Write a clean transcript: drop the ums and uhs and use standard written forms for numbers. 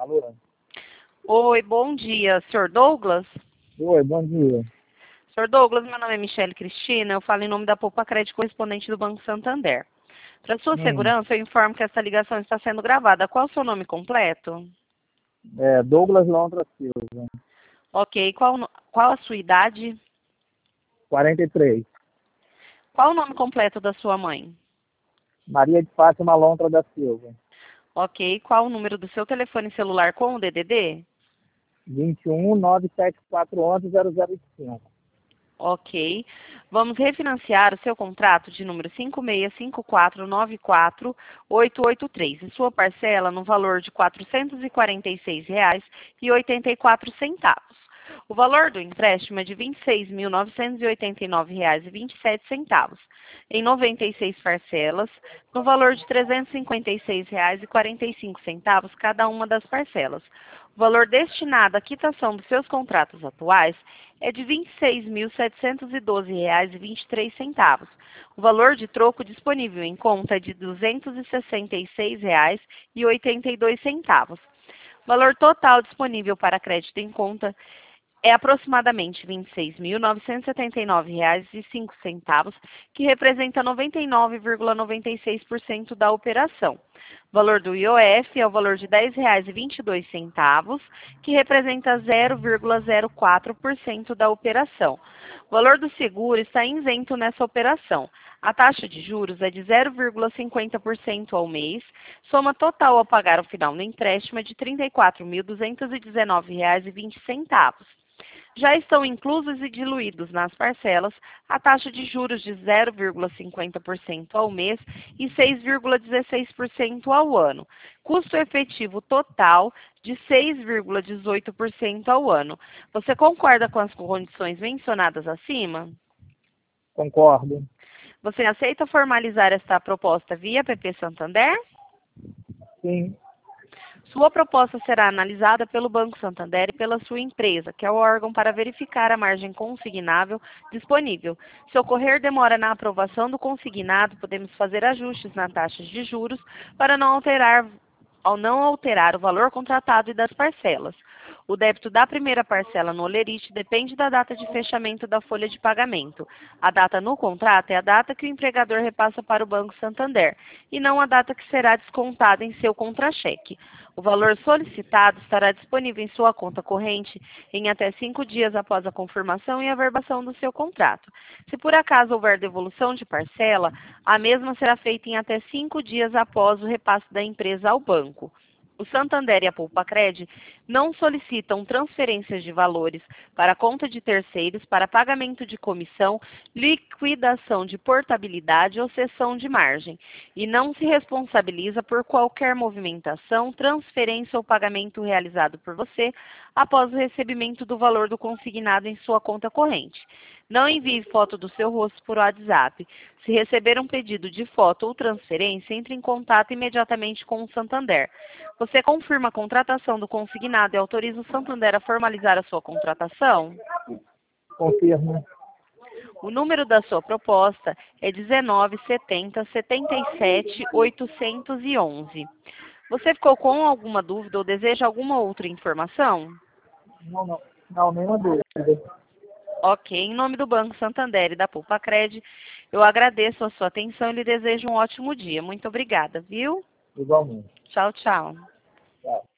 Alô? Oi, bom dia, Sr. Douglas? Oi, bom dia. Sr. Douglas, meu nome é Michele Cristina, eu falo em nome da Poupa Crédito correspondente do Banco Santander. Para sua segurança, eu informo que essa ligação está sendo gravada. Qual o seu nome completo? Douglas Lontra Silva, Ok, qual a sua idade? 43. Qual o nome completo da sua mãe? Maria de Fátima Lontra da Silva, Ok, qual o número do seu telefone celular com o DDD? 21 97411 0025. Ok. Vamos refinanciar o seu contrato de número 5654948883 e sua parcela no valor de R$ 446,84. O valor do empréstimo é de R$ 26.989,27 em 96 parcelas, no valor de R$ 356,45 cada uma das parcelas. O valor destinado à quitação dos seus contratos atuais é de R$ 26.712,23. O valor de troco disponível em conta é de R$ 266,82. O valor total disponível para crédito em conta é aproximadamente R$ 26.979,05, que representa 99,96% da operação. O valor do IOF é o valor de R$ 10,22, que representa 0,04% da operação. O valor do seguro está isento nessa operação. A taxa de juros é de 0,50% ao mês. Soma total a pagar ao final do empréstimo é de R$ 34.219,20. Já estão inclusos e diluídos nas parcelas a taxa de juros de 0,50% ao mês e 6,16% ao ano. Custo efetivo total de 6,18% ao ano. Você concorda com as condições mencionadas acima? Concordo. Você aceita formalizar esta proposta via PP Santander? Sim. Sua proposta será analisada pelo Banco Santander e pela sua empresa, que é o órgão para verificar a margem consignável disponível. Se ocorrer demora na aprovação do consignado, podemos fazer ajustes na taxa de juros para não alterar o valor contratado e das parcelas. O débito da primeira parcela no holerite depende da data de fechamento da folha de pagamento. A data no contrato é a data que o empregador repassa para o Banco Santander, e não a data que será descontada em seu contra-cheque. O valor solicitado estará disponível em sua conta corrente em até 5 dias após a confirmação e averbação do seu contrato. Se por acaso houver devolução de parcela, a mesma será feita em até 5 dias após o repasse da empresa ao banco. O Santander e a Poupa-Cred não solicitam transferências de valores para conta de terceiros para pagamento de comissão, liquidação de portabilidade ou cessão de margem, e não se responsabiliza por qualquer movimentação, transferência ou pagamento realizado por você após o recebimento do valor do consignado em sua conta corrente. Não envie foto do seu rosto por WhatsApp. Se receber um pedido de foto ou transferência, entre em contato imediatamente com o Santander. Você confirma a contratação do consignado e autoriza o Santander a formalizar a sua contratação? Confirmo. O número da sua proposta é 1970-77-811. Você ficou com alguma dúvida ou deseja alguma outra informação? Não, nenhuma dúvida. Ok, em nome do Banco Santander e da Poupa Cred, eu agradeço a sua atenção e lhe desejo um ótimo dia. Muito obrigada, viu? Igualmente. Tchau, tchau. Tchau.